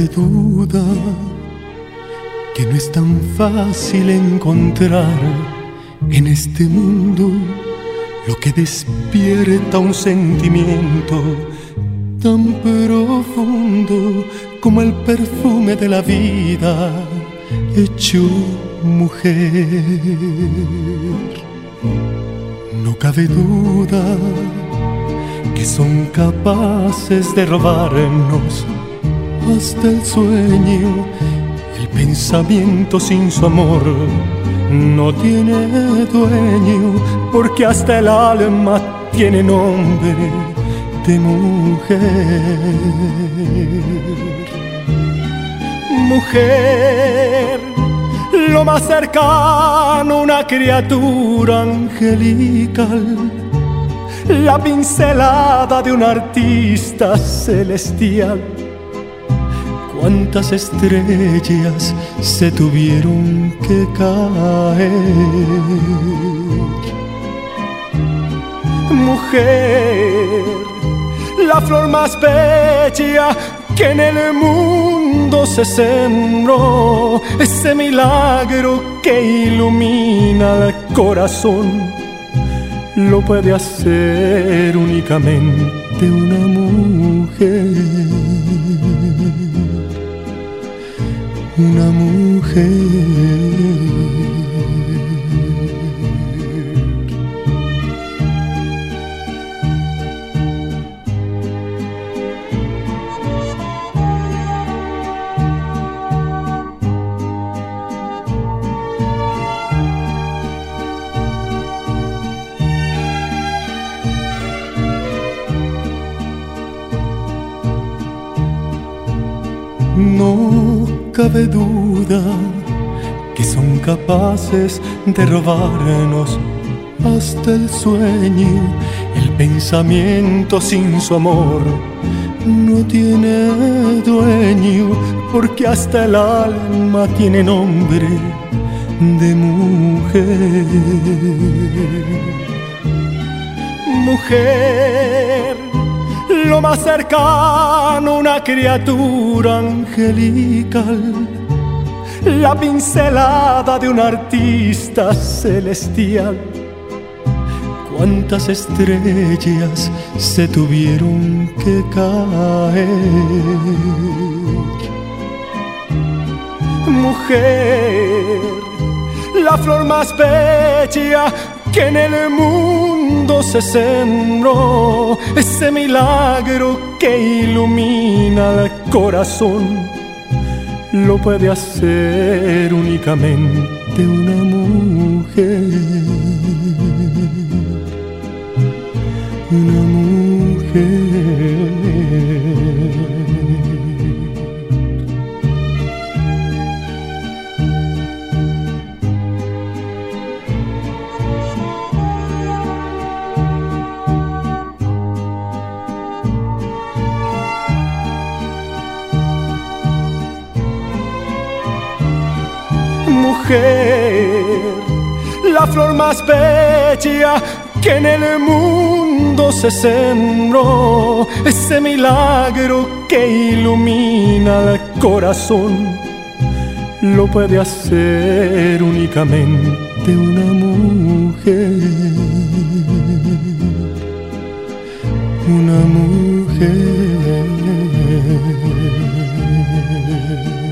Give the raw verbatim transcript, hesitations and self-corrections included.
cabe duda que no es tan fácil encontrar en este mundo lo que despierta un sentimiento tan profundo como el perfume de la vida hecho mujer. No cabe duda que son capaces de robarnos hasta el sueño. El pensamiento sin su amor no tiene dueño, porque hasta el alma tiene nombre de mujer. Mujer, lo más cercano a una criatura angelical, la pincelada de un artista celestial. Cuántas estrellas se tuvieron que caer. Mujer, la flor más bella que en el mundo se sembró, ese milagro que ilumina el corazón, lo puede hacer únicamente una mujer. Una mujer. No cabe duda que son capaces de robarnos hasta el sueño. El pensamiento sin su amor no tiene dueño, porque hasta el alma tiene nombre de mujer. Mujer, lo más cercano a una criatura angelical, la pincelada de un artista celestial. Cuántas estrellas se tuvieron que caer. Mujer, la flor más bella que en el mundo se sembró, ese milagro que ilumina el corazón, lo puede hacer únicamente una mujer. Una mujer. Mujer, la flor más bella que en el mundo se sembró, ese milagro que ilumina el corazón, lo puede hacer únicamente una mujer. Una mujer.